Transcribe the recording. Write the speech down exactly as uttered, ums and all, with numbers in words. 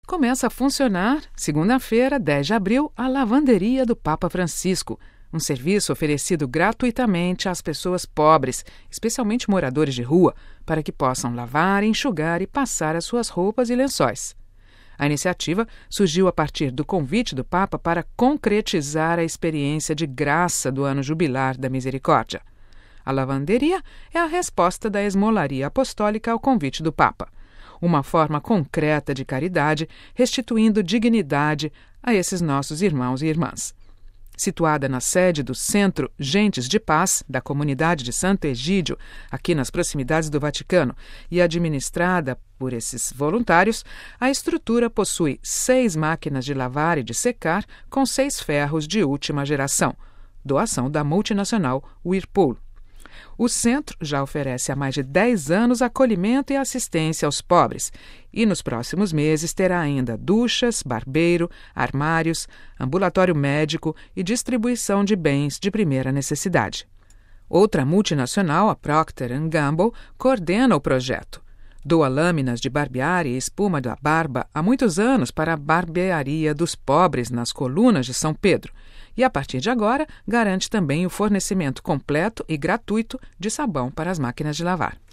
Começa a funcionar, segunda-feira, dez de abril, a Lavanderia do Papa Francisco, um serviço oferecido gratuitamente às pessoas pobres, especialmente moradores de rua, para que possam lavar, enxugar e passar as suas roupas e lençóis. A iniciativa surgiu a partir do convite do Papa para concretizar a experiência de graça do ano jubilar da Misericórdia. A lavanderia é a resposta da Esmolaria Apostólica ao convite do Papa, uma forma concreta de caridade, restituindo dignidade a esses nossos irmãos e irmãs. Situada na sede do Centro Gentes de Paz, da comunidade de Santo Egídio, aqui nas proximidades do Vaticano, e administrada por esses voluntários, a estrutura possui seis máquinas de lavar e de secar com seis ferros de última geração, doação da multinacional Whirlpool. O centro já oferece há mais de dez anos acolhimento e assistência aos pobres e nos próximos meses terá ainda duchas, barbeiro, armários, ambulatório médico e distribuição de bens de primeira necessidade. Outra multinacional, a Procter and Gamble, coordena o projeto. Doa lâminas de barbear e espuma da barba há muitos anos para a barbearia dos pobres nas colunas de São Pedro e, a partir de agora, garante também o fornecimento completo e gratuito de sabão para as máquinas de lavar.